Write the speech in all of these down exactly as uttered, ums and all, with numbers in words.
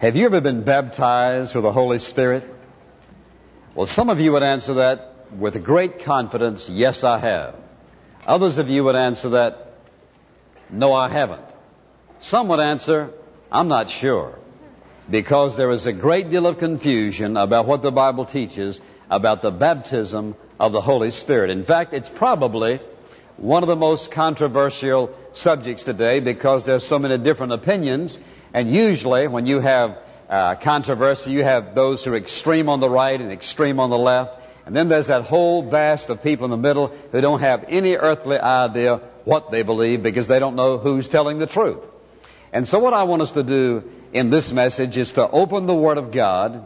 Have you ever been baptized with the Holy Spirit? Well, some of you would answer that with great confidence, yes, I have. Others of you would answer that, no, I haven't. Some would answer, I'm not sure, because there is a great deal of confusion about what the Bible teaches about the baptism of the Holy Spirit. In fact, it's probably one of the most controversial subjects today because there's so many different opinions. And usually when you have uh, controversy, you have those who are extreme on the right and extreme on the left. And then there's that whole vast of people in the middle who don't have any earthly idea what they believe because they don't know who's telling the truth. And so what I want us to do in this message is to open the Word of God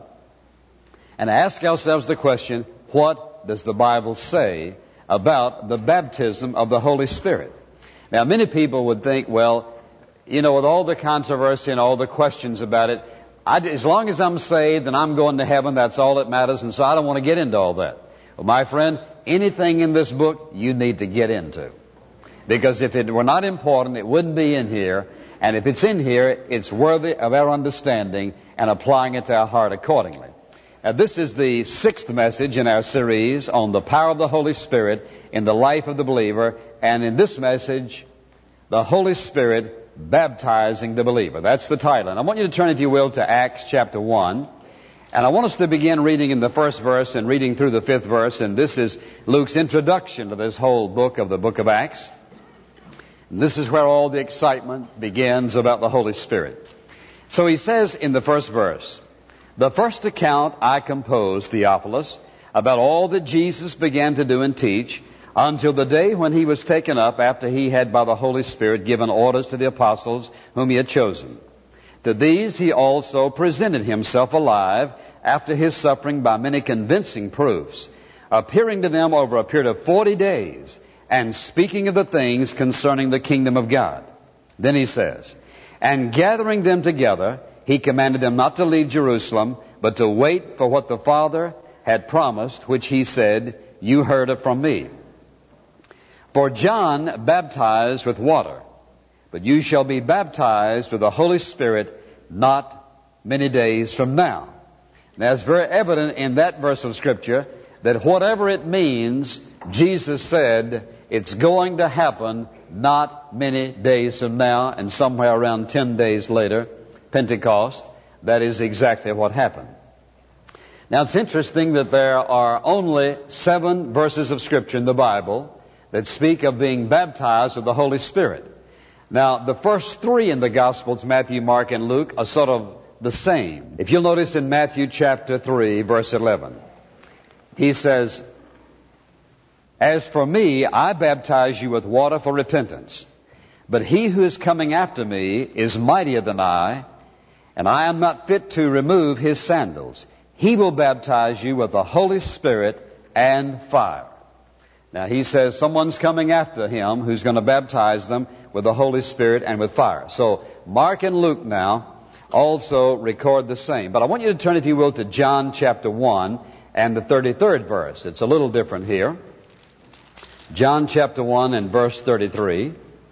and ask ourselves the question, what does the Bible say about the baptism of the Holy Spirit? Now, many people would think, well, you know, with all the controversy and all the questions about it, I, as long as I'm saved and I'm going to heaven, that's all that matters, and so I don't want to get into all that. Well, my friend, anything in this book you need to get into. Because if it were not important, it wouldn't be in here, and if it's in here, it's worthy of our understanding and applying it to our heart accordingly. Now, this is the sixth message in our series on the power of the Holy Spirit in the life of the believer, and in this message, the Holy Spirit baptizing the believer. That's the title. And I want you to turn, if you will, to Acts chapter one. And I want us to begin reading in the first verse and reading through the fifth verse. And this is Luke's introduction to this whole book of the book of Acts. And this is where all the excitement begins about the Holy Spirit. So he says in the first verse, "The first account I composed, Theophilus, about all that Jesus began to do and teach, until the day when he was taken up after he had by the Holy Spirit given orders to the apostles whom he had chosen. To these he also presented himself alive after his suffering by many convincing proofs, appearing to them over a period of forty days and speaking of the things concerning the kingdom of God." Then he says, "And gathering them together, he commanded them not to leave Jerusalem, but to wait for what the Father had promised, which he said, 'You heard it from me.' For John baptized with water, but you shall be baptized with the Holy Spirit not many days from now." Now, it's very evident in that verse of Scripture that whatever it means, Jesus said it's going to happen not many days from now, and somewhere around ten days later, Pentecost, that is exactly what happened. Now, it's interesting that there are only seven verses of Scripture in the Bible that speak of being baptized with the Holy Spirit. Now, the first three in the Gospels, Matthew, Mark, and Luke, are sort of the same. If you'll notice in Matthew chapter three, verse eleven, he says, "As for me, I baptize you with water for repentance. But he who is coming after me is mightier than I, and I am not fit to remove his sandals. He will baptize you with the Holy Spirit and fire." Now, he says someone's coming after him who's going to baptize them with the Holy Spirit and with fire. So Mark and Luke now also record the same. But I want you to turn, if you will, to John chapter one and the thirty-third verse. It's a little different here. John chapter one and verse thirty-three.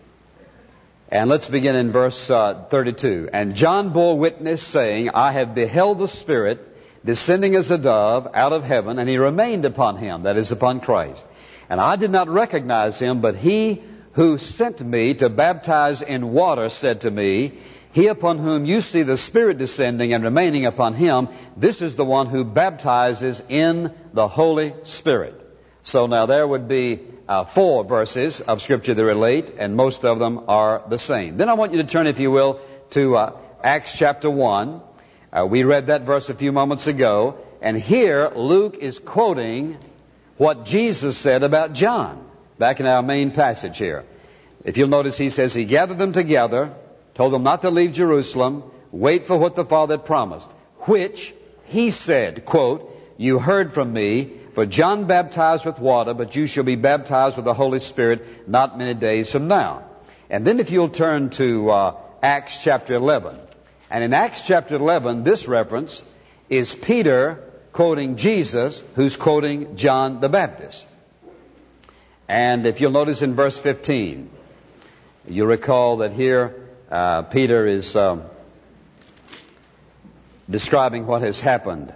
And let's begin in verse uh, thirty-two. "And John bore witness, saying, I have beheld the Spirit descending as a dove out of heaven, and he remained upon him," that is, upon Christ. "And I did not recognize him, but he who sent me to baptize in water said to me, He upon whom you see the Spirit descending and remaining upon him, this is the one who baptizes in the Holy Spirit." So now there would be uh, four verses of Scripture that relate, and most of them are the same. Then I want you to turn, if you will, to uh, Acts chapter one. Uh, we read that verse a few moments ago, and here Luke is quoting what Jesus said about John, back in our main passage here. If you'll notice, he says, "He gathered them together, told them not to leave Jerusalem, wait for what the Father had promised, which he said," quote, "You heard from me, for John baptized with water, but you shall be baptized with the Holy Spirit not many days from now." And then if you'll turn to uh, Acts chapter eleven. And in Acts chapter eleven, this reference is Peter quoting Jesus, who's quoting John the Baptist. And if you'll notice in verse fifteen, you'll recall that here uh, Peter is um, describing what has happened.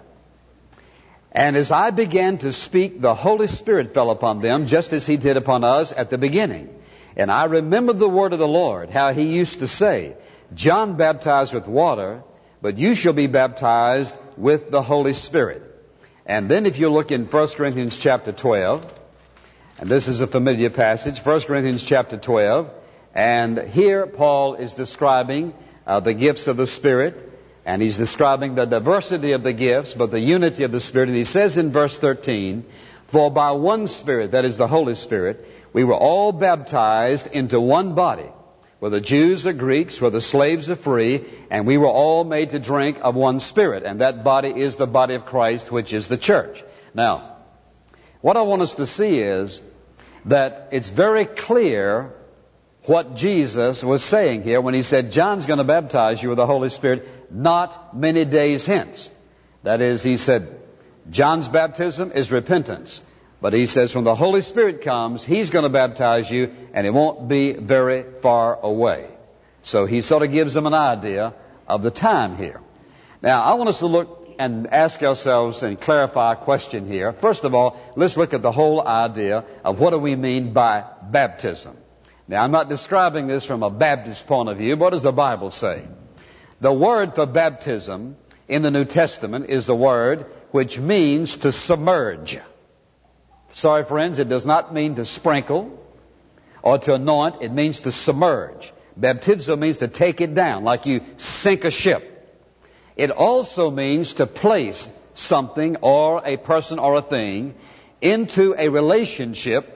And as I began to speak, the Holy Spirit fell upon them, just as He did upon us at the beginning. And I remembered the word of the Lord, how He used to say, John baptized with water, but you shall be baptized with the Holy Spirit. And then if you look in First Corinthians chapter twelve, and this is a familiar passage, First Corinthians chapter twelve, and here Paul is describing uh, the gifts of the Spirit, and he's describing the diversity of the gifts, but the unity of the Spirit. And he says in verse thirteen, for by one Spirit, that is the Holy Spirit, we were all baptized into one body, whether Jews or Greeks, whether slaves or free, and we were all made to drink of one Spirit. And that body is the body of Christ, which is the church. Now, what I want us to see is that it's very clear what Jesus was saying here when He said, John's going to baptize you with the Holy Spirit not many days hence. That is, He said, John's baptism is repentance. But He says when the Holy Spirit comes, He's going to baptize you, and it won't be very far away. So He sort of gives them an idea of the time here. Now, I want us to look and ask ourselves and clarify a question here. First of all, let's look at the whole idea of what do we mean by baptism. Now, I'm not describing this from a Baptist point of view. What does the Bible say? The word for baptism in the New Testament is a word which means to submerge. Sorry, friends, it does not mean to sprinkle or to anoint. It means to submerge. Baptizo means to take it down, like you sink a ship. It also means to place something or a person or a thing into a relationship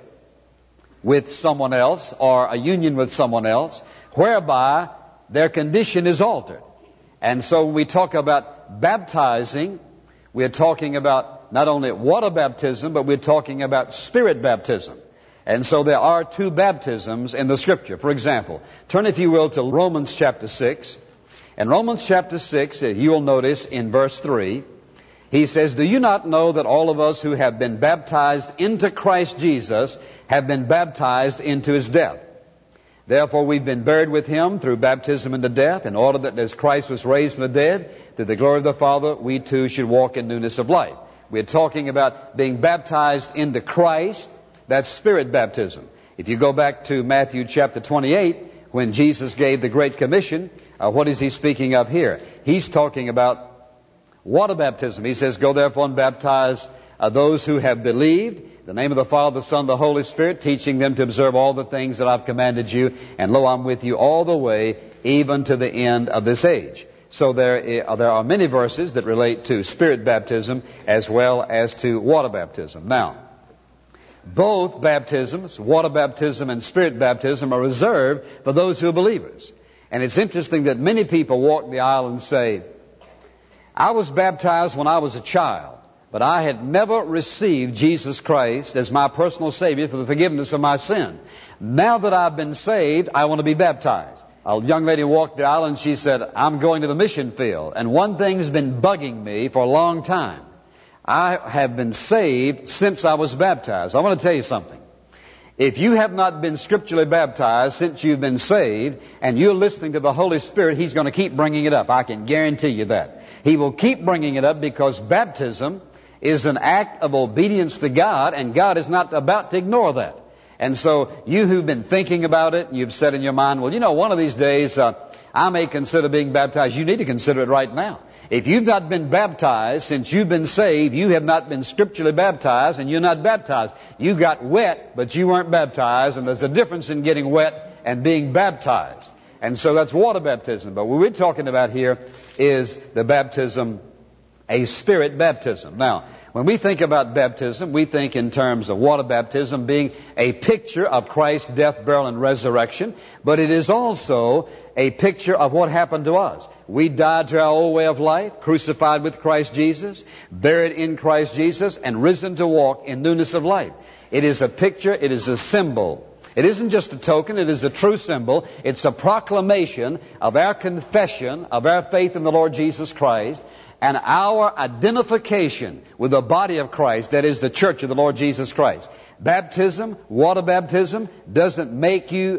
with someone else or a union with someone else, whereby their condition is altered. And so when we talk about baptizing, we're talking about not only water baptism, but we're talking about spirit baptism. And so there are two baptisms in the Scripture. For example, turn if you will to Romans chapter six. In Romans chapter six, you will notice in verse three, he says, do you not know that all of us who have been baptized into Christ Jesus have been baptized into His death? Therefore we've been buried with Him through baptism into death, in order that as Christ was raised from the dead, through the glory of the Father, we too should walk in newness of life. We're talking about being baptized into Christ. That's spirit baptism. If you go back to Matthew chapter twenty-eight, when Jesus gave the Great Commission, uh, what is He speaking of here? He's talking about water baptism. He says, go therefore and baptize uh, those who have believed, in the name of the Father, the Son, the Holy Spirit, teaching them to observe all the things that I've commanded you, and lo, I'm with you all the way, even to the end of this age. So there, uh, there are many verses that relate to spirit baptism as well as to water baptism. Now, both baptisms, water baptism and spirit baptism, are reserved for those who are believers. And it's interesting that many people walk the aisle and say, I was baptized when I was a child, but I had never received Jesus Christ as my personal Savior for the forgiveness of my sin. Now that I've been saved, I want to be baptized. A young lady walked the aisle and she said, I'm going to the mission field, and one thing's been bugging me for a long time. I have been saved since I was baptized. I want to tell you something. If you have not been scripturally baptized since you've been saved, and you're listening to the Holy Spirit, He's going to keep bringing it up. I can guarantee you that. He will keep bringing it up because baptism is an act of obedience to God, and God is not about to ignore that. And so you who've been thinking about it, you've said in your mind, well, you know, one of these days uh, I may consider being baptized. You need to consider it right now. If you've not been baptized since you've been saved, you have not been scripturally baptized, and you're not baptized. You got wet, but you weren't baptized, and there's a difference in getting wet and being baptized. And so that's water baptism. But what we're talking about here is the baptism, a spirit baptism. Now, when we think about baptism, we think in terms of water baptism being a picture of Christ's death, burial, and resurrection, but it is also a picture of what happened to us. We died to our old way of life, crucified with Christ Jesus, buried in Christ Jesus, and risen to walk in newness of life. It is a picture, it is a symbol. It isn't just a token, it is a true symbol. It's a proclamation of our confession of our faith in the Lord Jesus Christ, and our identification with the body of Christ, that is the church of the Lord Jesus Christ. Baptism, water baptism, doesn't make you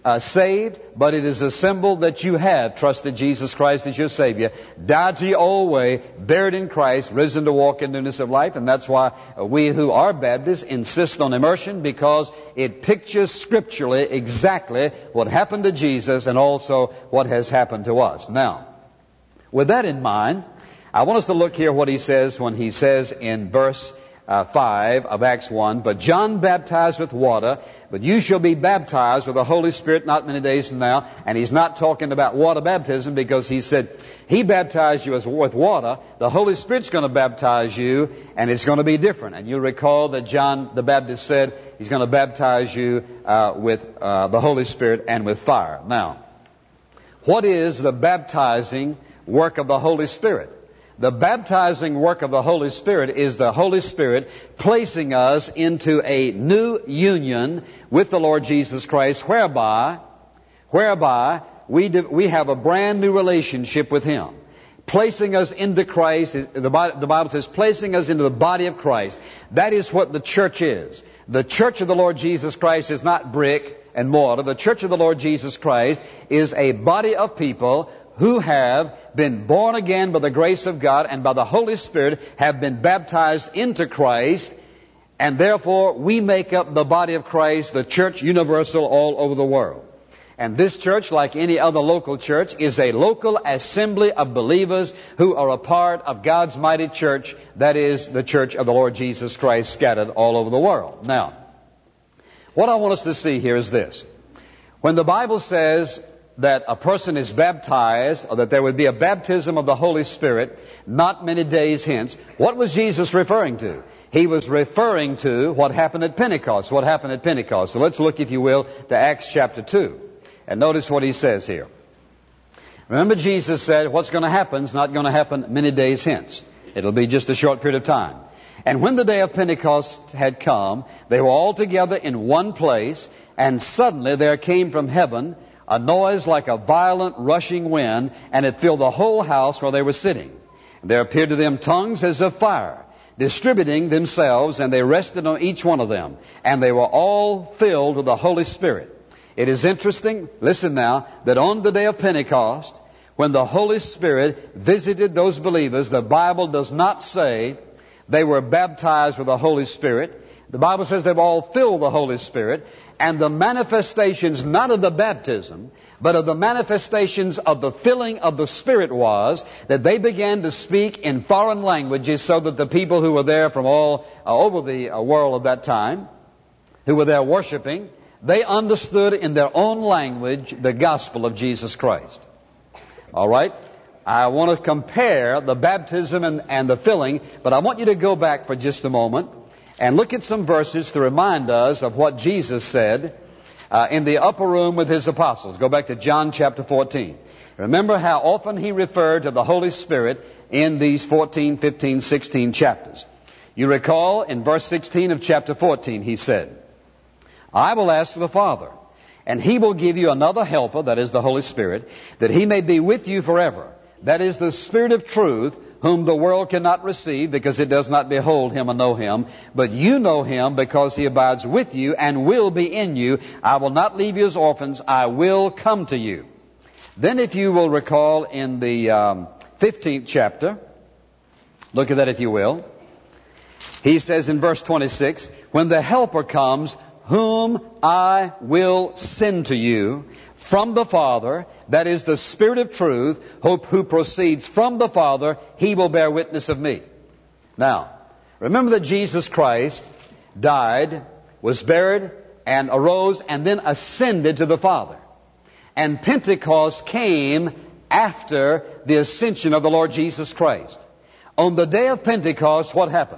uh, saved, but it is a symbol that you have trusted Jesus Christ as your Savior, died to your old way, buried in Christ, risen to walk in newness of life. And that's why we who are Baptists insist on immersion, because it pictures scripturally exactly what happened to Jesus and also what has happened to us. Now, with that in mind, I want us to look here what he says when he says in verse uh, five of Acts one, but John baptized with water, but you shall be baptized with the Holy Spirit not many days from now. And he's not talking about water baptism, because he said he baptized you with water. The Holy Spirit's going to baptize you, and it's going to be different. And you'll recall that John the Baptist said he's going to baptize you uh, with uh, the Holy Spirit and with fire. Now, what is the baptizing work of the Holy Spirit? The baptizing work of the Holy Spirit is the Holy Spirit placing us into a new union with the Lord Jesus Christ, whereby, whereby we do, we have a brand new relationship with Him. Placing us into Christ, the Bible says, placing us into the body of Christ. That is what the church is. The church of the Lord Jesus Christ is not brick and mortar. The church of the Lord Jesus Christ is a body of people who have been born again by the grace of God and by the Holy Spirit, have been baptized into Christ, and therefore we make up the body of Christ, the church universal all over the world. And this church, like any other local church, is a local assembly of believers who are a part of God's mighty church, that is the church of the Lord Jesus Christ, scattered all over the world. Now, what I want us to see here is this. When the Bible says that a person is baptized, or that there would be a baptism of the Holy Spirit not many days hence, what was Jesus referring to? He was referring to what happened at Pentecost. What happened at Pentecost? So let's look, if you will, to Acts chapter two. And notice what he says here. Remember, Jesus said what's going to happen is not going to happen many days hence. It'll be just a short period of time. And when the day of Pentecost had come, they were all together in one place, and suddenly there came from heaven a noise like a violent rushing wind, and it filled the whole house where they were sitting. And there appeared to them tongues as of fire, distributing themselves, and they rested on each one of them. And they were all filled with the Holy Spirit. It is interesting, listen now, that on the day of Pentecost, when the Holy Spirit visited those believers, the Bible does not say they were baptized with the Holy Spirit. The Bible says they've all filled the Holy Spirit. And the manifestations, not of the baptism, but of the manifestations of the filling of the Spirit, was that they began to speak in foreign languages, so that the people who were there from all uh, over the uh, world of that time, who were there worshiping, they understood in their own language the gospel of Jesus Christ. All right? I want to compare the baptism and, and the filling, but I want you to go back for just a moment and look at some verses to remind us of what Jesus said uh, in the upper room with His apostles. Go back to John chapter fourteen. Remember how often He referred to the Holy Spirit in these fourteen, fifteen, sixteen chapters. You recall in verse sixteen of chapter fourteen, He said, I will ask the Father, and He will give you another helper, that is the Holy Spirit, that He may be with you forever. That is the Spirit of truth, whom the world cannot receive, because it does not behold Him and know Him. But you know Him, because He abides with you and will be in you. I will not leave you as orphans. I will come to you. Then, if you will recall, in the um, fifteenth chapter, look at that if you will. He says in verse twenty-six, when the Helper comes, whom I will send to you from the Father, that is the Spirit of truth, who, who proceeds from the Father, He will bear witness of me. Now, remember that Jesus Christ died, was buried, and arose, and then ascended to the Father. And Pentecost came after the ascension of the Lord Jesus Christ. On the day of Pentecost, what happened?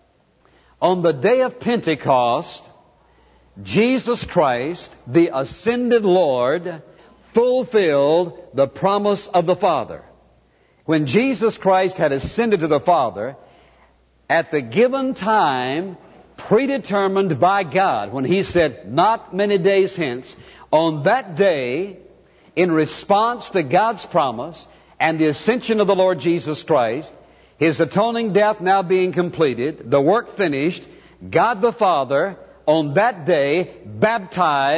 On the day of Pentecost, Jesus Christ, the ascended Lord, fulfilled the promise of the Father. When Jesus Christ had ascended to the Father, at the given time predetermined by God, when He said, not many days hence, on that day, in response to God's promise and the ascension of the Lord Jesus Christ, His atoning death now being completed, the work finished, God the Father, on that day, baptized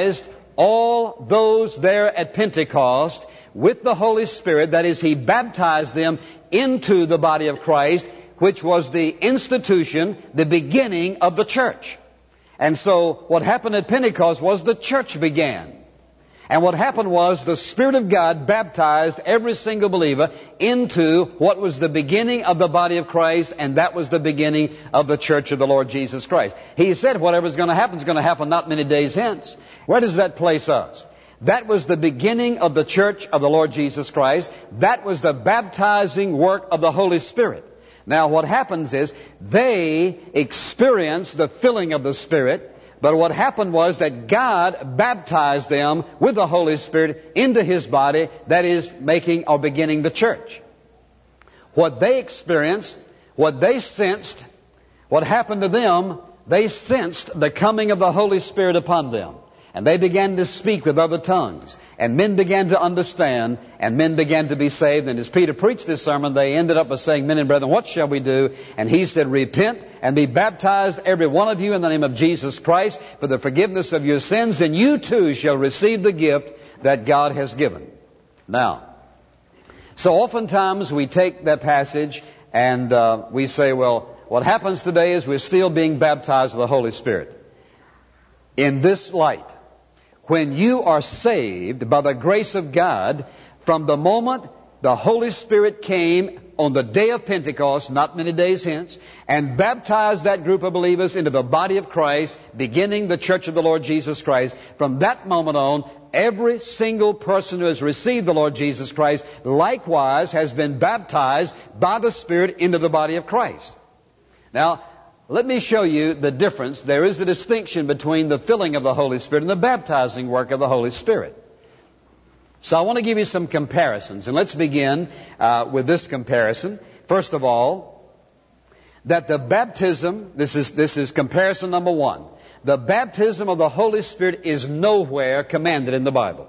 all those there at Pentecost with the Holy Spirit. That is, He baptized them into the body of Christ, which was the institution, the beginning of the church. And so what happened at Pentecost was the church began. And what happened was the Spirit of God baptized every single believer into what was the beginning of the body of Christ, and that was the beginning of the church of the Lord Jesus Christ. He said whatever's going to happen is going to happen not many days hence. Where does that place us? That was the beginning of the church of the Lord Jesus Christ. That was the baptizing work of the Holy Spirit. Now what happens is they experienced the filling of the Spirit. But what happened was that God baptized them with the Holy Spirit into His body, that is, making or beginning the church. What they experienced, what they sensed, what happened to them, they sensed the coming of the Holy Spirit upon them. And they began to speak with other tongues. And men began to understand, and men began to be saved. And as Peter preached this sermon, they ended up by saying, "Men and brethren, what shall we do?" And he said, "Repent and be baptized, every one of you, in the name of Jesus Christ, for the forgiveness of your sins, and you too shall receive the gift that God has given." Now, so oftentimes we take that passage and uh, we say, well, what happens today is we're still being baptized with the Holy Spirit. In this light, when you are saved by the grace of God, from the moment the Holy Spirit came on the day of Pentecost, not many days hence, and baptized that group of believers into the body of Christ, beginning the church of the Lord Jesus Christ, from that moment on, every single person who has received the Lord Jesus Christ likewise has been baptized by the Spirit into the body of Christ. Now, let me show you the difference. There is a distinction between the filling of the Holy Spirit and the baptizing work of the Holy Spirit. So I want to give you some comparisons. And let's begin uh, with this comparison. First of all, that the baptism, this is, this is comparison number one. The baptism of the Holy Spirit is nowhere commanded in the Bible.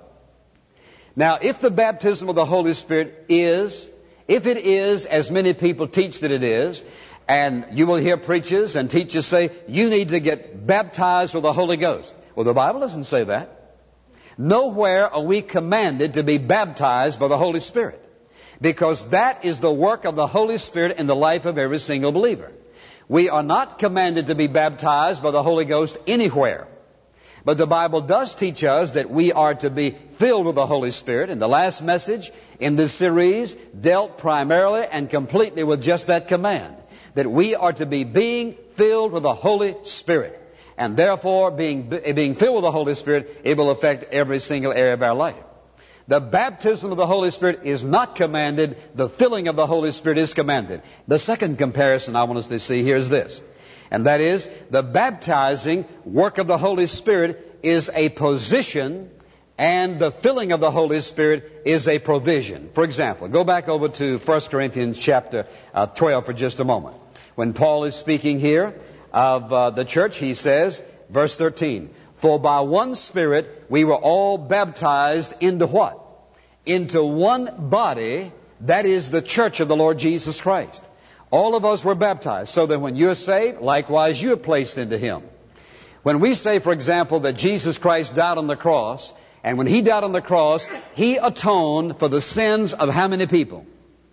Now, if the baptism of the Holy Spirit is, if it is, as many people teach that it is, and you will hear preachers and teachers say, you need to get baptized with the Holy Ghost. Well, the Bible doesn't say that. Nowhere are we commanded to be baptized by the Holy Spirit, because that is the work of the Holy Spirit in the life of every single believer. We are not commanded to be baptized by the Holy Ghost anywhere. But the Bible does teach us that we are to be filled with the Holy Spirit. And the last message in this series dealt primarily and completely with just that command, that we are to be being filled with the Holy Spirit. And therefore, being, being filled with the Holy Spirit, it will affect every single area of our life. The baptism of the Holy Spirit is not commanded. The filling of the Holy Spirit is commanded. The second comparison I want us to see here is this. And that is, the baptizing work of the Holy Spirit is a position, and the filling of the Holy Spirit is a provision. For example, go back over to First Corinthians chapter uh, twelve for just a moment. When Paul is speaking here of uh, the church, he says, verse thirteen, "For by one Spirit we were all baptized into" what? "Into one body, that is the church of the Lord Jesus Christ." All of us were baptized, so that when you're saved, likewise you are placed into Him. When we say, for example, that Jesus Christ died on the cross, and when He died on the cross, He atoned for the sins of how many people?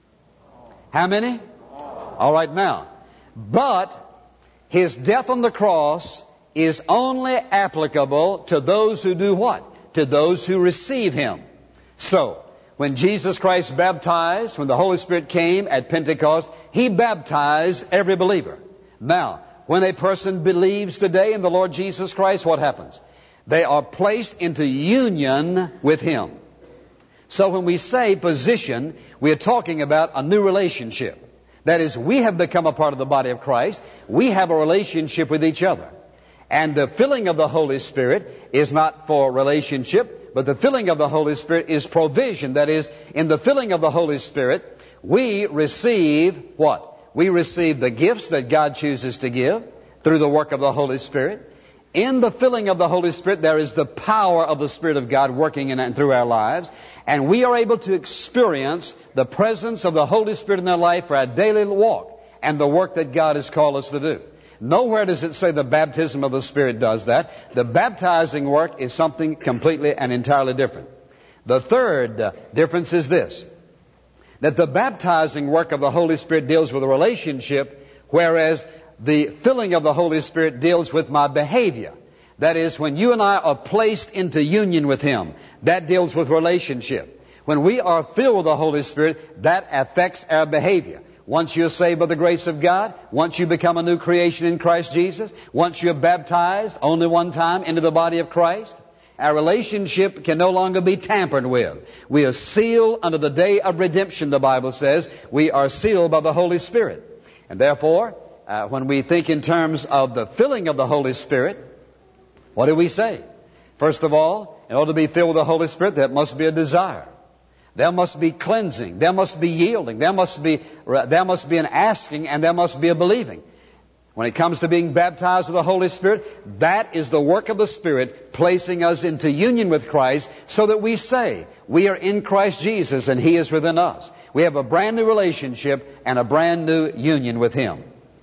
How many? All right, now. But His death on the cross is only applicable to those who do what? To those who receive Him. So, when Jesus Christ baptized, when the Holy Spirit came at Pentecost, He baptized every believer. Now, when a person believes today in the Lord Jesus Christ, what happens? They are placed into union with Him. So when we say position, we are talking about a new relationship. That is, we have become a part of the body of Christ. We have a relationship with each other. And the filling of the Holy Spirit is not for relationship, but the filling of the Holy Spirit is provision. That is, in the filling of the Holy Spirit, we receive what? We receive the gifts that God chooses to give through the work of the Holy Spirit. In the filling of the Holy Spirit, there is the power of the Spirit of God working in and through our lives. And we are able to experience the presence of the Holy Spirit in our life for our daily walk and the work that God has called us to do. Nowhere does it say the baptism of the Spirit does that. The baptizing work is something completely and entirely different. The third uh, difference is this, that the baptizing work of the Holy Spirit deals with a relationship, whereas the filling of the Holy Spirit deals with my behavior. That is, when you and I are placed into union with Him, that deals with relationship. When we are filled with the Holy Spirit, that affects our behavior. Once you're saved by the grace of God, once you become a new creation in Christ Jesus, once you're baptized only one time into the body of Christ, our relationship can no longer be tampered with. We are sealed unto the day of redemption, the Bible says. We are sealed by the Holy Spirit. And therefore, uh, when we think in terms of the filling of the Holy Spirit, what do we say? First of all, in order to be filled with the Holy Spirit, there must be a desire. There must be cleansing. There must be yielding. There must be, there must be an asking, and there must be a believing. When it comes to being baptized with the Holy Spirit, that is the work of the Spirit placing us into union with Christ so that we say we are in Christ Jesus and He is within us. We have a brand new relationship and a brand new union with Him.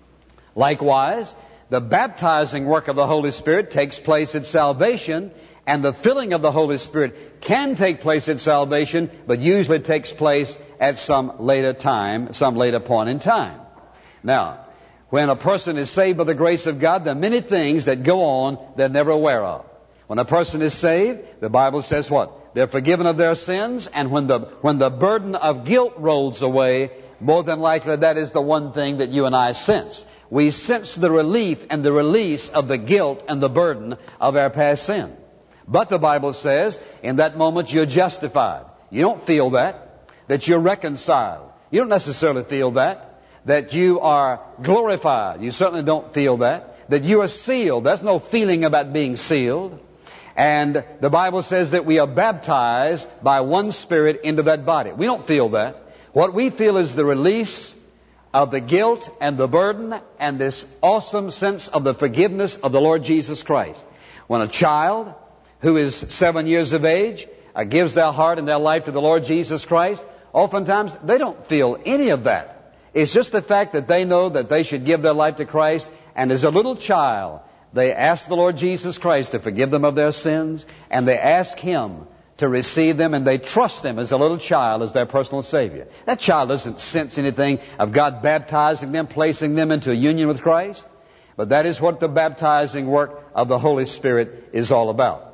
Likewise, the baptizing work of the Holy Spirit takes place at salvation, and the filling of the Holy Spirit can take place at salvation, but usually takes place at some later time, some later point in time. Now, when a person is saved by the grace of God, there are many things that go on they're never aware of. When a person is saved, the Bible says what? They're forgiven of their sins, and when the, when the burden of guilt rolls away, more than likely that is the one thing that you and I sense. We sense the relief and the release of the guilt and the burden of our past sin. But the Bible says, in that moment you're justified. You don't feel that. That you're reconciled. You don't necessarily feel that. That you are glorified. You certainly don't feel that. That you are sealed. There's no feeling about being sealed. And the Bible says that we are baptized by one Spirit into that body. We don't feel that. What we feel is the release of the guilt and the burden and this awesome sense of the forgiveness of the Lord Jesus Christ. When a child who is seven years of age uh, gives their heart and their life to the Lord Jesus Christ, oftentimes they don't feel any of that. It's just the fact that they know that they should give their life to Christ, and as a little child, they ask the Lord Jesus Christ to forgive them of their sins, and they ask Him to receive them, and they trust Him as a little child as their personal Savior. That child doesn't sense anything of God baptizing them, placing them into a union with Christ, but that is what the baptizing work of the Holy Spirit is all about.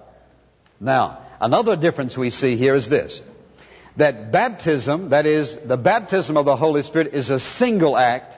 Now, another difference we see here is this, that baptism, that is, the baptism of the Holy Spirit is a single act,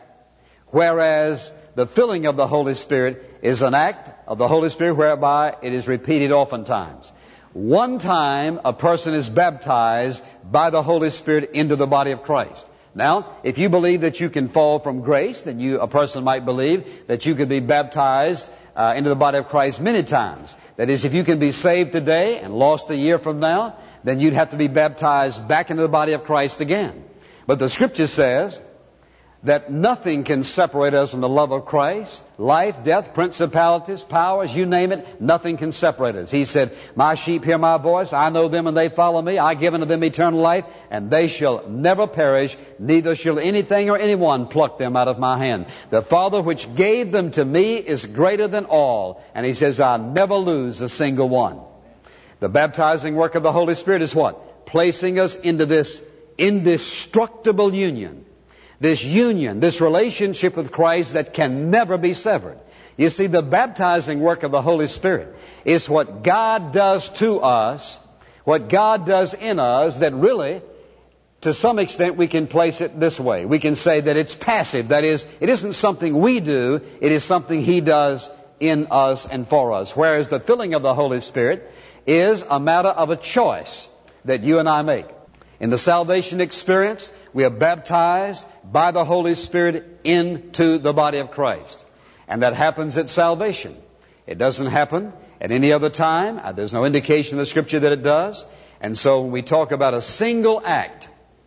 whereas the filling of the Holy Spirit is an act of the Holy Spirit whereby it is repeated oftentimes. One time a person is baptized by the Holy Spirit into the body of Christ. Now, if you believe that you can fall from grace, then you, a person might believe that you could be baptized uh, into the body of Christ many times. That is, if you can be saved today and lost a year from now, then you'd have to be baptized back into the body of Christ again. But the Scripture says that nothing can separate us from the love of Christ. Life, death, principalities, powers, you name it, nothing can separate us. He said, my sheep hear my voice, I know them and they follow me, I give unto them eternal life, and they shall never perish, neither shall anything or anyone pluck them out of my hand. The Father which gave them to me is greater than all, and He says, I'll never lose a single one. The baptizing work of the Holy Spirit is what? Placing us into this indestructible union. This union, this relationship with Christ that can never be severed. You see, the baptizing work of the Holy Spirit is what God does to us, what God does in us, that really, to some extent, we can place it this way. We can say that it's passive. That is, it isn't something we do, it is something He does in us and for us. Whereas the filling of the Holy Spirit is a matter of a choice that you and I make. In the salvation experience, we are baptized by the Holy Spirit into the body of Christ. And that happens at salvation. It doesn't happen at any other time. There's no indication in the Scripture that it does. And so when we talk about a single act,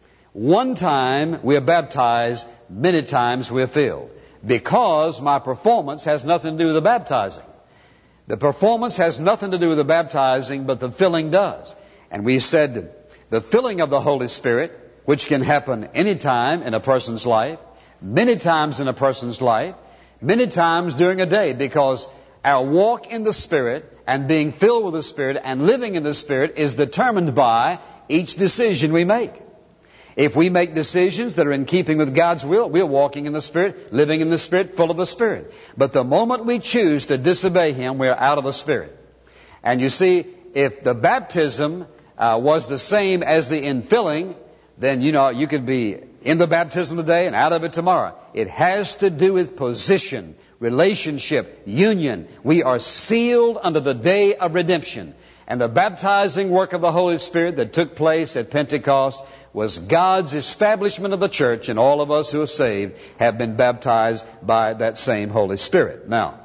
one time we are baptized, many times we are filled. Because my performance has nothing to do with the baptizing. The performance has nothing to do with the baptizing, but the filling does. And we said the filling of the Holy Spirit, which can happen any time in a person's life, many times in a person's life, many times during a day, because our walk in the Spirit and being filled with the Spirit and living in the Spirit is determined by each decision we make. If we make decisions that are in keeping with God's will, we're walking in the Spirit, living in the Spirit, full of the Spirit. But the moment we choose to disobey Him, we're out of the Spirit. And you see, if the baptism uh, was the same as the infilling, then, you know, you could be in the baptism today and out of it tomorrow. It has to do with position, relationship, union. We are sealed under the day of redemption. And the baptizing work of the Holy Spirit that took place at Pentecost was God's establishment of the church, and all of us who are saved have been baptized by that same Holy Spirit. Now,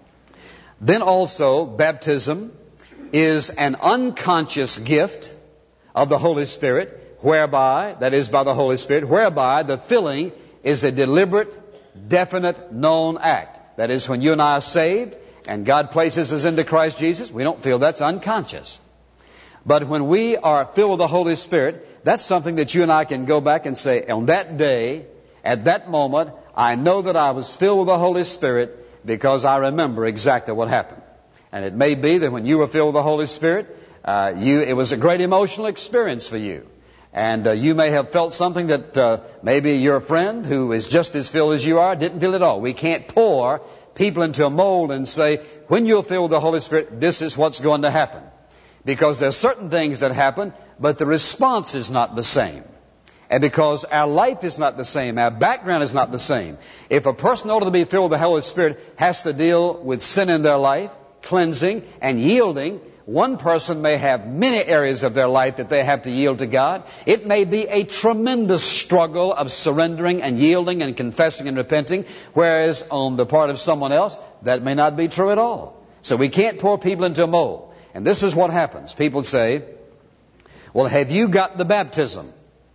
then also, baptism is an unconscious gift of the Holy Spirit, whereby, that is by the Holy Spirit, whereby the filling is a deliberate, definite, known act. That is, when you and I are saved and God places us into Christ Jesus, we don't feel that's unconscious. But when we are filled with the Holy Spirit, that's something that you and I can go back and say, on that day, at that moment, I know that I was filled with the Holy Spirit because I remember exactly what happened. And it may be that when you were filled with the Holy Spirit, uh, you it was a great emotional experience for you. And uh, you may have felt something that uh, maybe your friend who is just as filled as you are didn't feel at all. We can't pour people into a mold and say, when you're filled with the Holy Spirit, this is what's going to happen. Because there are certain things that happen, but the response is not the same. And because our life is not the same, our background is not the same. If a person in order to be filled with the Holy Spirit has to deal with sin in their life, cleansing and yielding, one person may have many areas of their life that they have to yield to God. It may be a tremendous struggle of surrendering and yielding and confessing and repenting, whereas on the part of someone else, that may not be true at all. So we can't pour people into a mold. And this is what happens. People say, well, have you got the baptism?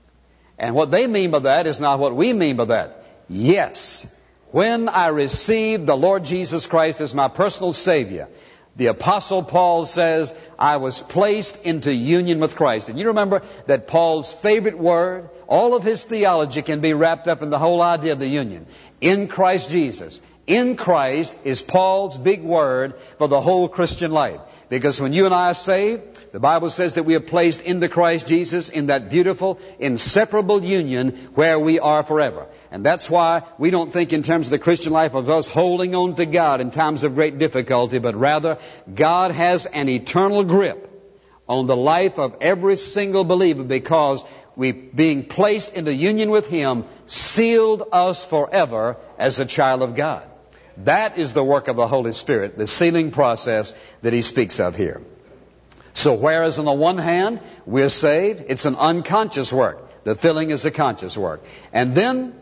And what they mean by that is not what we mean by that. Yes, when I received the Lord Jesus Christ as my personal Savior, the Apostle Paul says, I was placed into union with Christ. And you remember that Paul's favorite word, all of his theology can be wrapped up in the whole idea of the union. In Christ Jesus. In Christ is Paul's big word for the whole Christian life. Because when you and I are saved, the Bible says that we are placed into Christ Jesus in that beautiful, inseparable union where we are forever. And that's why we don't think in terms of the Christian life of us holding on to God in times of great difficulty, but rather God has an eternal grip on the life of every single believer, because we, being placed into union with Him, sealed us forever as a child of God. That is the work of the Holy Spirit, the sealing process that he speaks of here. So whereas on the one hand, we're saved, it's an unconscious work. The filling is a conscious work. And then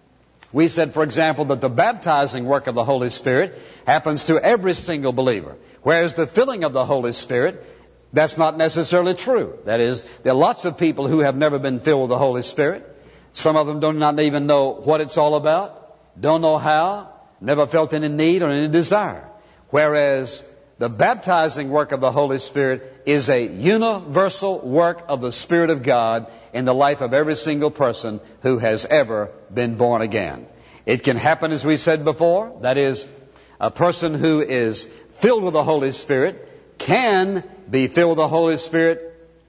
we said, for example, that the baptizing work of the Holy Spirit happens to every single believer. Whereas the filling of the Holy Spirit, that's not necessarily true. That is, there are lots of people who have never been filled with the Holy Spirit. Some of them do not even know what it's all about, don't know how, never felt any need or any desire. Whereas the baptizing work of the Holy Spirit is a universal work of the Spirit of God in the life of every single person who has ever been born again. It can happen, as we said before, that is, a person who is filled with the Holy Spirit can be filled with the Holy Spirit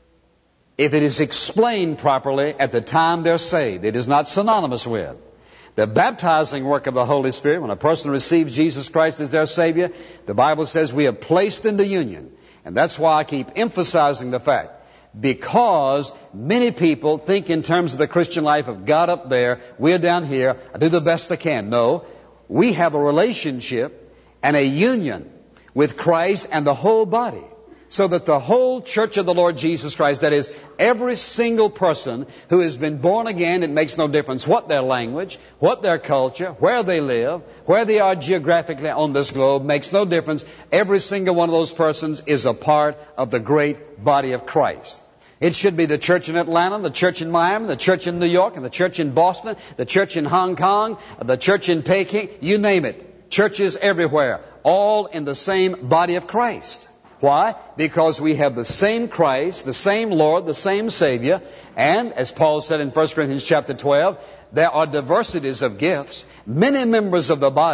if it is explained properly at the time they're saved. It is not synonymous with. The baptizing work of the Holy Spirit, when a person receives Jesus Christ as their Savior, the Bible says we are placed into union. And that's why I keep emphasizing the fact. Because many people think in terms of the Christian life of God up there, we're down here, I do the best I can. No, we have a relationship and a union with Christ and the whole body. So that the whole church of the Lord Jesus Christ, that is, every single person who has been born again, it makes no difference what their language, what their culture, where they live, where they are geographically on this globe, makes no difference. Every single one of those persons is a part of the great body of Christ. It should be the church in Atlanta, the church in Miami, the church in New York, and the church in Boston, the church in Hong Kong, the church in Peking, you name it. Churches everywhere, all in the same body of Christ. Why? Because we have the same Christ, the same Lord, the same Savior, and as Paul said in First Corinthians chapter twelve, there are diversities of gifts, many members of the body,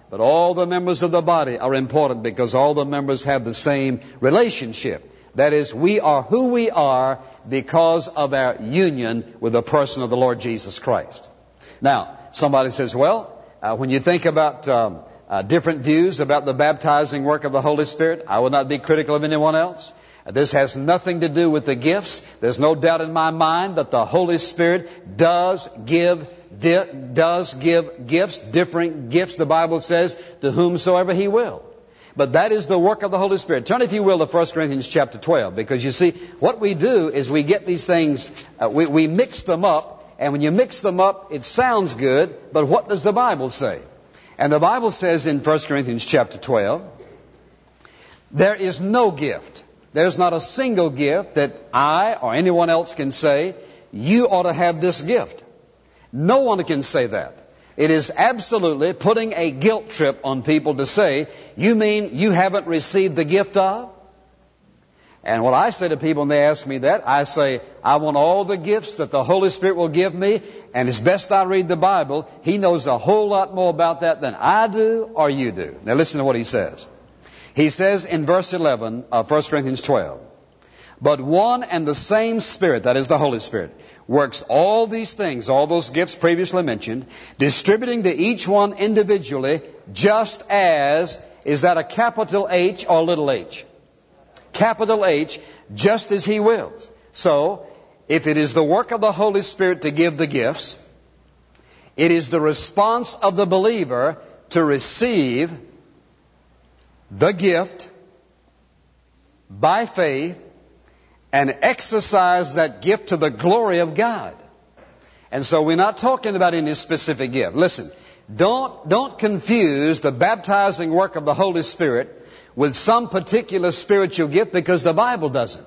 But all the members of the body are important because all the members have the same relationship. That is, we are who we are because of our union with the person of the Lord Jesus Christ. Now, somebody says, well, uh, when you think about um, uh, different views about the baptizing work of the Holy Spirit, I will not be critical of anyone else. This has nothing to do with the gifts. There's no doubt in my mind that the Holy Spirit does give di- does give gifts, different gifts, the Bible says, to whomsoever He will. But that is the work of the Holy Spirit. Turn, if you will, to First Corinthians chapter twelve, because you see, what we do is we get these things, uh, we, we mix them up, and when you mix them up, it sounds good, but what does the Bible say? And the Bible says in First Corinthians chapter twelve, there is no gift. There's not a single gift that I or anyone else can say, you ought to have this gift. No one can say that. It is absolutely putting a guilt trip on people to say, you mean you haven't received the gift of? And what I say to people when they ask me that, I say, I want all the gifts that the Holy Spirit will give me, and as best I read the Bible, He knows a whole lot more about that than I do or you do. Now listen to what He says. He says in verse eleven of First Corinthians twelve, but one and the same Spirit, that is the Holy Spirit, works all these things, all those gifts previously mentioned, distributing to each one individually, just as, is that a capital H or little h? Capital H, just as He wills. So, if it is the work of the Holy Spirit to give the gifts, it is the response of the believer to receive the gift by faith and exercise that gift to the glory of God. And so we're not talking about any specific gift. Listen, don't, don't confuse the baptizing work of the Holy Spirit with some particular spiritual gift, because the Bible doesn't.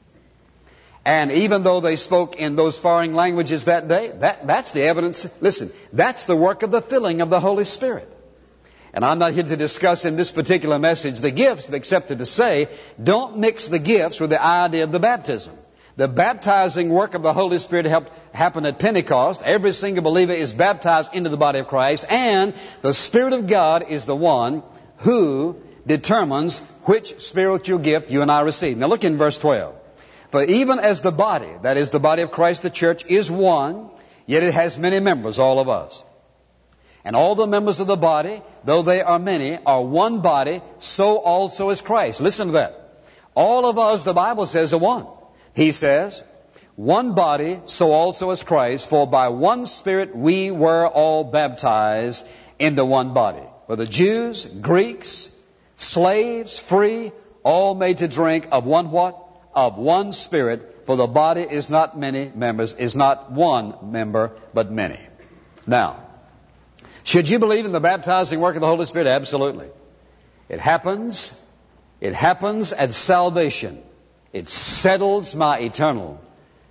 And even though they spoke in those foreign languages that day, that, that's the evidence. Listen, that's the work of the filling of the Holy Spirit. And I'm not here to discuss in this particular message the gifts, except to say, don't mix the gifts with the idea of the baptism. The baptizing work of the Holy Spirit helped happen at Pentecost. Every single believer is baptized into the body of Christ, and the Spirit of God is the one who determines which spiritual gift you and I receive. Now look in verse twelve. For even as the body, that is the body of Christ, the church, is one, yet it has many members, all of us. And all the members of the body, though they are many, are one body, so also is Christ. Listen to that. All of us, the Bible says, are one. He says, one body, so also is Christ, for by one Spirit we were all baptized into one body. Whether Jews, Greeks, slaves, free, all made to drink of one what? Of one Spirit, for the body is not many members, is not one member, but many. Now, should you believe in the baptizing work of the Holy Spirit? Absolutely. It happens. It happens at salvation. It settles my eternal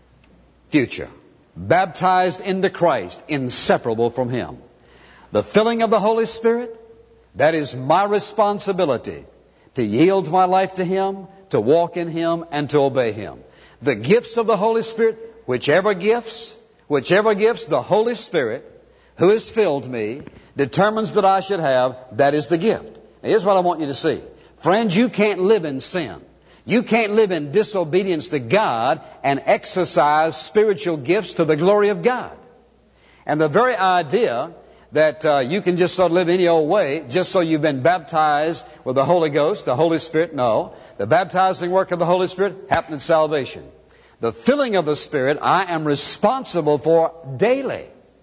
future. Baptized into Christ, inseparable from Him. The filling of the Holy Spirit, that is my responsibility to yield my life to Him, to walk in Him, and to obey Him. The gifts of the Holy Spirit, whichever gifts, whichever gifts the Holy Spirit who has filled me determines that I should have, that is the gift. Now, here's what I want you to see. Friends, you can't live in sin. You can't live in disobedience to God and exercise spiritual gifts to the glory of God. And the very idea that uh, you can just sort of live any old way just so you've been baptized with the Holy Ghost, the Holy Spirit, no. The baptizing work of the Holy Spirit happened in salvation. The filling of the Spirit I am responsible for daily.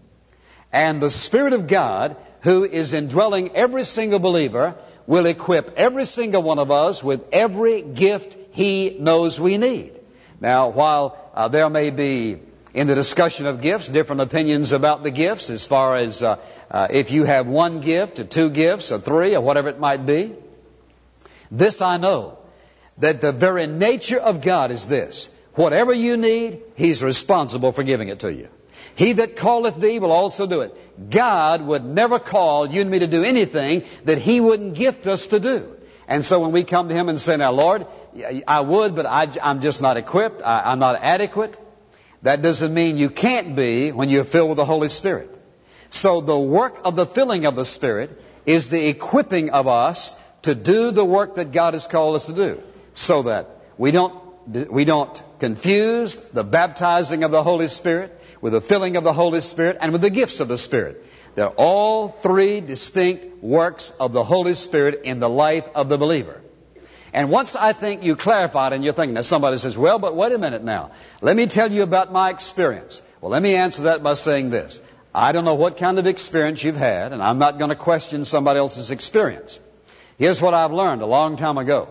And the Spirit of God, who is indwelling every single believer, will equip every single one of us with every gift He knows we need. Now, while uh, there may be, in the discussion of gifts, different opinions about the gifts, as far as uh, uh, if you have one gift, or two gifts, or three, or whatever it might be, this I know, that the very nature of God is this. Whatever you need, He's responsible for giving it to you. He that calleth thee will also do it. God would never call you and me to do anything that He wouldn't gift us to do. And so when we come to Him and say, now Lord, I would, but I, I'm just not equipped, I, I'm not adequate, that doesn't mean you can't be when you're filled with the Holy Spirit. So the work of the filling of the Spirit is the equipping of us to do the work that God has called us to do, so that we don't we don't confuse the baptizing of the Holy Spirit with the filling of the Holy Spirit and with the gifts of the Spirit. They're all three distinct works of the Holy Spirit in the life of the believer. And once I think you clarified and you're thinking, now somebody says, well, but wait a minute now. Let me tell you about my experience. Well, let me answer that by saying this. I don't know what kind of experience you've had, and I'm not going to question somebody else's experience. Here's what I've learned a long time ago.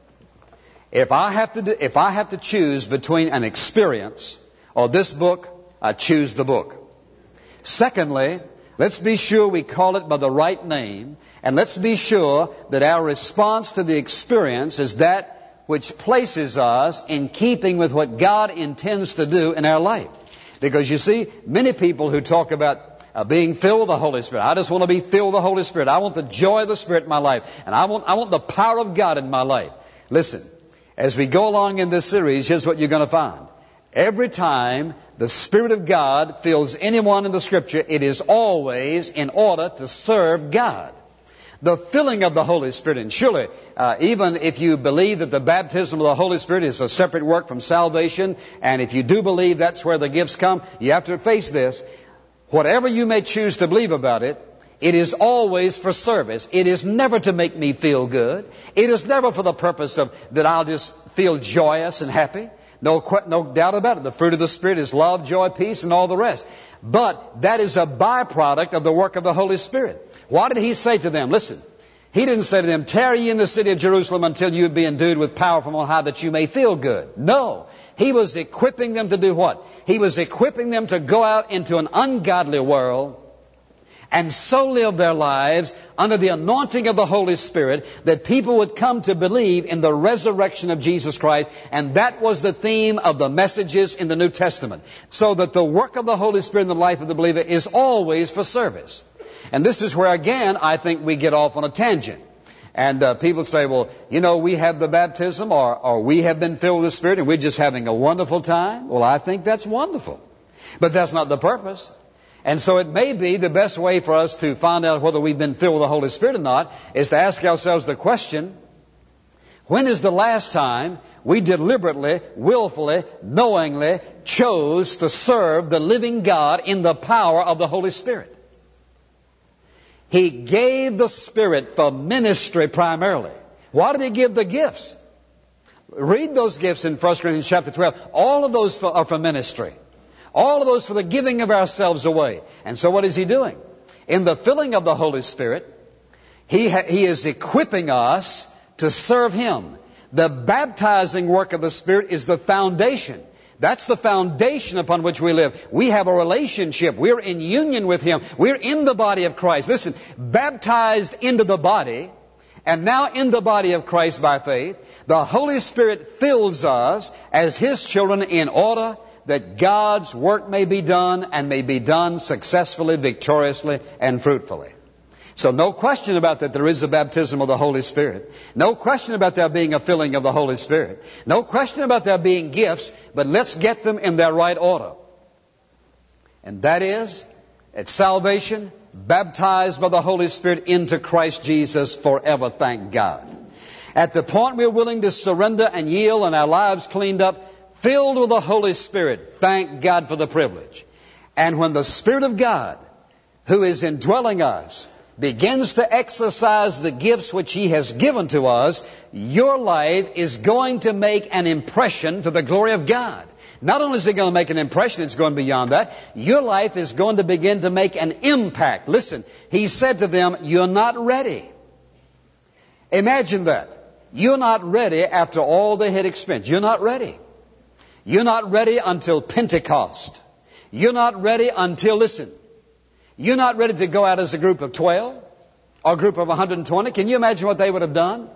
If I have to, do, if I have to choose between an experience or this book, I choose the book. Secondly, let's be sure we call it by the right name, and let's be sure that our response to the experience is that which places us in keeping with what God intends to do in our life. Because you see, many people who talk about Uh, being filled with the Holy Spirit. I just want to be filled with the Holy Spirit. I want the joy of the Spirit in my life. And I want, I want the power of God in my life. Listen, as we go along in this series, here's what you're going to find. Every time the Spirit of God fills anyone in the Scripture, it is always in order to serve God. The filling of the Holy Spirit, and surely, uh, even if you believe that the baptism of the Holy Spirit is a separate work from salvation, and if you do believe that's where the gifts come, you have to face this. Whatever you may choose to believe about it, it is always for service. It is never to make me feel good. It is never for the purpose of that I'll just feel joyous and happy. No, no doubt about it. The fruit of the Spirit is love, joy, peace, and all the rest. But that is a byproduct of the work of the Holy Spirit. What did He say to them? Listen, He didn't say to them, tarry ye in the city of Jerusalem until you be endued with power from on high that you may feel good. No. He was equipping them to do what? He was equipping them to go out into an ungodly world and so live their lives under the anointing of the Holy Spirit that people would come to believe in the resurrection of Jesus Christ. And that was the theme of the messages in the New Testament. So that the work of the Holy Spirit in the life of the believer is always for service. And this is where, again, I think we get off on a tangent. And uh, people say, well, you know, we have the baptism or, or we have been filled with the Spirit and we're just having a wonderful time. Well, I think that's wonderful. But that's not the purpose. And so it may be the best way for us to find out whether we've been filled with the Holy Spirit or not is to ask ourselves the question, when is the last time we deliberately, willfully, knowingly chose to serve the living God in the power of the Holy Spirit? He gave the Spirit for ministry primarily. Why did He give the gifts? Read those gifts in First Corinthians chapter twelve. All of those are for ministry. All of those for the giving of ourselves away. And so what is He doing? In the filling of the Holy Spirit, He, ha- he is equipping us to serve Him. The baptizing work of the Spirit is the foundation. That's the foundation upon which we live. We have a relationship. We're in union with Him. We're in the body of Christ. Listen, baptized into the body, and now in the body of Christ by faith, the Holy Spirit fills us as His children in order that God's work may be done and may be done successfully, victoriously, and fruitfully. So no question about that there is a baptism of the Holy Spirit. No question about there being a filling of the Holy Spirit. No question about there being gifts, but let's get them in their right order. And that is, at salvation, baptized by the Holy Spirit into Christ Jesus forever, thank God. At the point we're willing to surrender and yield and our lives cleaned up, filled with the Holy Spirit, thank God for the privilege. And when the Spirit of God, who is indwelling us, begins to exercise the gifts which He has given to us, your life is going to make an impression to the glory of God. Not only is it going to make an impression, it's going beyond that. Your life is going to begin to make an impact. Listen, He said to them, you're not ready. Imagine that. You're not ready after all they had experienced. You're not ready. You're not ready until Pentecost. You're not ready until, listen, you're not ready to go out as a group of twelve or a group of one hundred twenty. Can you imagine what they would have done?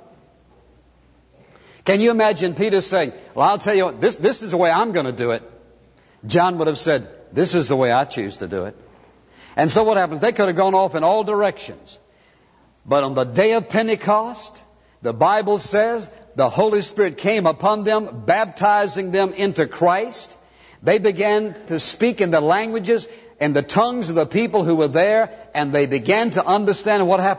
Can you imagine Peter saying, well, I'll tell you what, this, this is the way I'm going to do it. John would have said, this is the way I choose to do it. And so what happens? They could have gone off in all directions. But on the day of Pentecost, the Bible says the Holy Spirit came upon them, baptizing them into Christ. They began to speak in the languages and the tongues of the people who were there, and they began to understand what happened.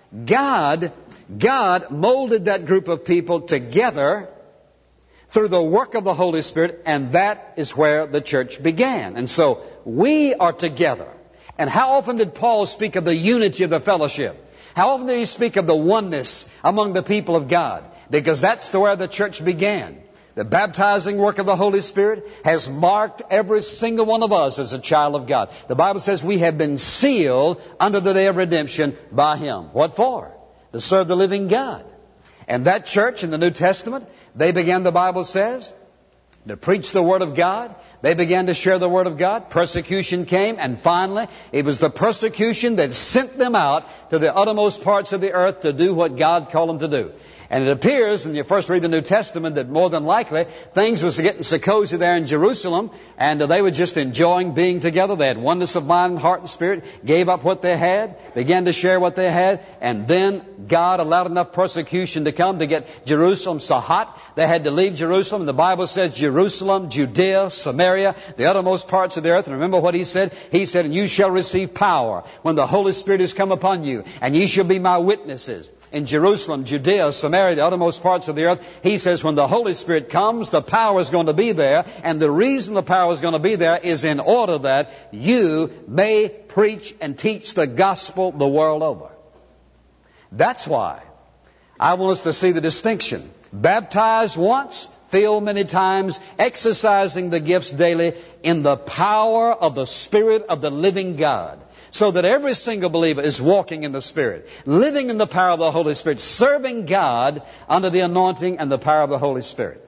God, God molded that group of people together through the work of the Holy Spirit, and that is where the church began. And so we are together. And how often did Paul speak of the unity of the fellowship? How often did he speak of the oneness among the people of God? Because that's where the church began. The baptizing work of the Holy Spirit has marked every single one of us as a child of God. The Bible says we have been sealed unto the day of redemption by Him. What for? To serve the living God. And that church in the New Testament, they began, the Bible says, to preach the Word of God. They began to share the Word of God. Persecution came, and finally, it was the persecution that sent them out to the uttermost parts of the earth to do what God called them to do. And it appears, when you first read the New Testament, that more than likely, things was getting so cozy there in Jerusalem, and they were just enjoying being together. They had oneness of mind, heart, and spirit, gave up what they had, began to share what they had, and then God allowed enough persecution to come to get Jerusalem so hot, they had to leave Jerusalem. And the Bible says Jerusalem, Judea, Samaria, the uttermost parts of the earth. And remember what He said? He said, and you shall receive power when the Holy Spirit has come upon you, and ye shall be my witnesses. In Jerusalem, Judea, Samaria, the uttermost parts of the earth, He says when the Holy Spirit comes, the power is going to be there. And the reason the power is going to be there is in order that you may preach and teach the gospel the world over. That's why I want us to see the distinction. Baptized once, filled many times, exercising the gifts daily in the power of the Spirit of the living God. So that every single believer is walking in the Spirit, living in the power of the Holy Spirit, serving God under the anointing and the power of the Holy Spirit.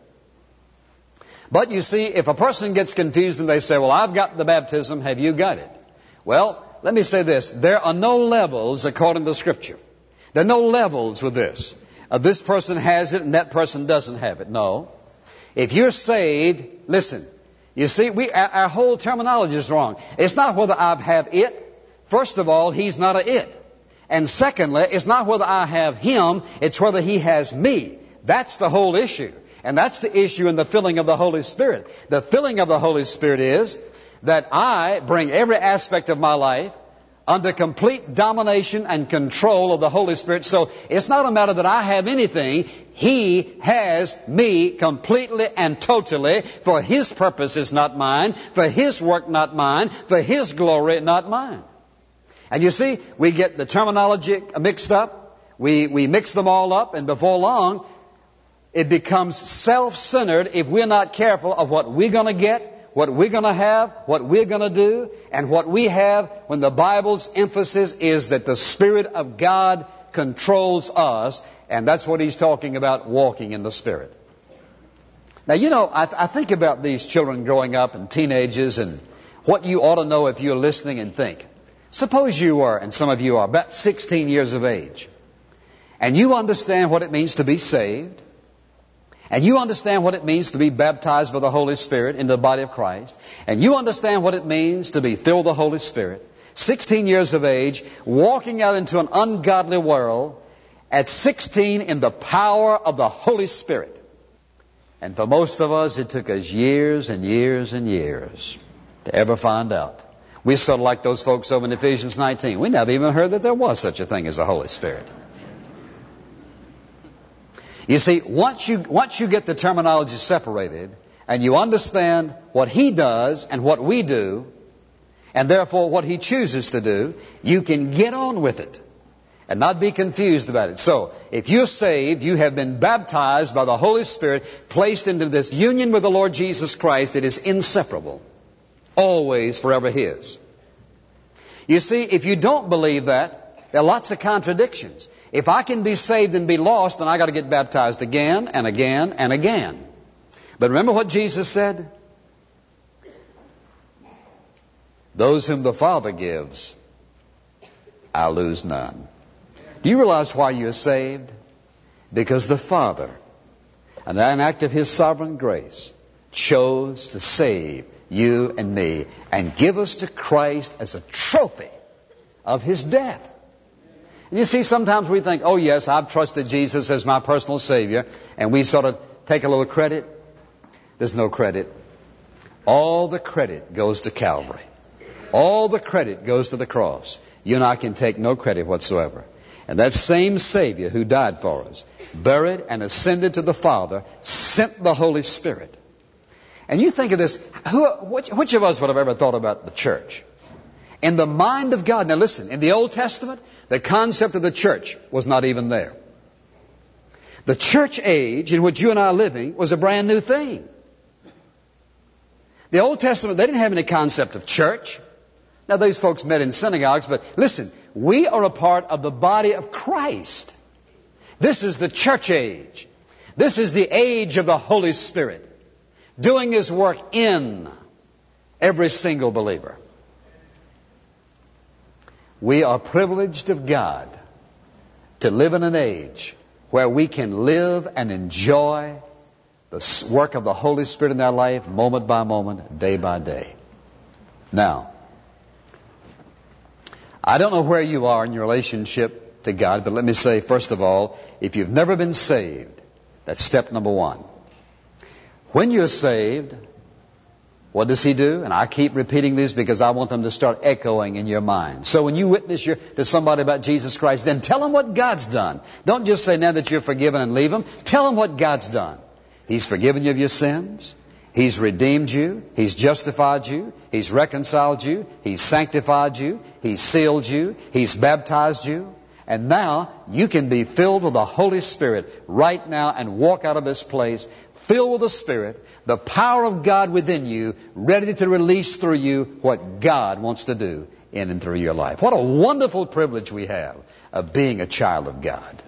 But you see, if a person gets confused and they say, well, I've got the baptism, have you got it? Well, let me say this. There are no levels according to Scripture. There are no levels with this. Uh, this person has it and that person doesn't have it. No. If you're saved, listen, you see, we, our, our whole terminology is wrong. It's not whether I have it. First of all, He's not a it. And secondly, it's not whether I have Him, it's whether He has me. That's the whole issue. And that's the issue in the filling of the Holy Spirit. The filling of the Holy Spirit is that I bring every aspect of my life under complete domination and control of the Holy Spirit. So it's not a matter that I have anything. He has me completely and totally for His purposes, not mine, for His work, not mine, for His glory, not mine. And you see, we get the terminology mixed up. We, we mix them all up, and before long, it becomes self-centered if we're not careful of what we're going to get, what we're going to have, what we're going to do, and what we have when the Bible's emphasis is that the Spirit of God controls us, and that's what He's talking about, walking in the Spirit. Now, you know, I, I think about these children growing up and teenagers and what you ought to know if you're listening and think. Suppose you are, and some of you are, about sixteen years of age, and you understand what it means to be saved, and you understand what it means to be baptized by the Holy Spirit into the body of Christ, and you understand what it means to be filled with the Holy Spirit, sixteen years of age, walking out into an ungodly world, at sixteen in the power of the Holy Spirit. And for most of us, it took us years and years and years to ever find out. We're sort of like those folks over in Ephesians nineteen. We never even heard that there was such a thing as the Holy Spirit. You see, once you, once you get the terminology separated, and you understand what He does and what we do, and therefore what He chooses to do, you can get on with it and not be confused about it. So, if you're saved, you have been baptized by the Holy Spirit, placed into this union with the Lord Jesus Christ. It is inseparable. Always, forever His. You see, if you don't believe that, there are lots of contradictions. If I can be saved and be lost, then I got to get baptized again and again and again. But remember what Jesus said? Those whom the Father gives, I lose none. Do you realize why you're saved? Because the Father, and an act of His sovereign grace, chose to save you and me, and give us to Christ as a trophy of His death. And you see, sometimes we think, oh yes, I've trusted Jesus as my personal Savior, and we sort of take a little credit. There's no credit. All the credit goes to Calvary. All the credit goes to the cross. You and I can take no credit whatsoever. And that same Savior who died for us, buried and ascended to the Father, sent the Holy Spirit. And you think of this, who, which, which of us would have ever thought about the church? In the mind of God, now listen, in the Old Testament, the concept of the church was not even there. The church age in which you and I are living was a brand new thing. The Old Testament, they didn't have any concept of church. Now, these folks met in synagogues, but listen, we are a part of the body of Christ. This is the church age. This is the age of the Holy Spirit, doing His work in every single believer. We are privileged of God to live in an age where we can live and enjoy the work of the Holy Spirit in our life moment by moment, day by day. Now, I don't know where you are in your relationship to God, but let me say, first of all, if you've never been saved, that's step number one. When you're saved, what does He do? And I keep repeating these because I want them to start echoing in your mind. So when you witness your, to somebody about Jesus Christ, then tell them what God's done. Don't just say now that you're forgiven and leave them. Tell them what God's done. He's forgiven you of your sins. He's redeemed you. He's justified you. He's reconciled you. He's sanctified you. He's sealed you. He's baptized you. And now you can be filled with the Holy Spirit right now and walk out of this place filled with the Spirit, the power of God within you, ready to release through you what God wants to do in and through your life. What a wonderful privilege we have of being a child of God.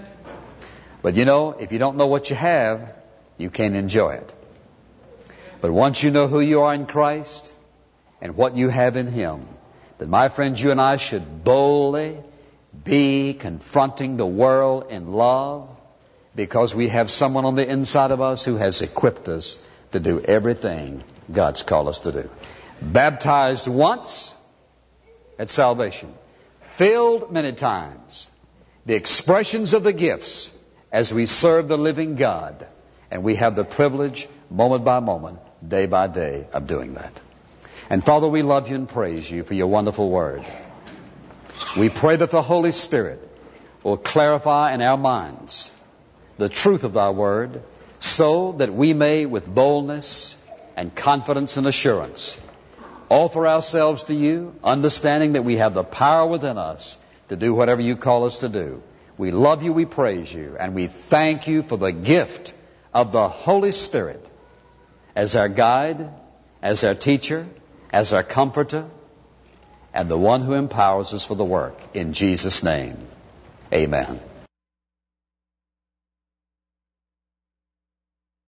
But you know, if you don't know what you have, you can't enjoy it. But once you know who you are in Christ and what you have in Him, then my friends, you and I should boldly be confronting the world in love, because we have someone on the inside of us who has equipped us to do everything God's called us to do. Baptized once at salvation. Filled many times. The expressions of the gifts as we serve the living God. And we have the privilege, moment by moment, day by day, of doing that. And Father, we love you and praise you for your wonderful word. We pray that the Holy Spirit will clarify in our minds the truth of thy word, so that we may with boldness and confidence and assurance offer ourselves to you, understanding that we have the power within us to do whatever you call us to do. We love you, we praise you, and we thank you for the gift of the Holy Spirit as our guide, as our teacher, as our comforter, and the one who empowers us for the work. In Jesus' name, amen.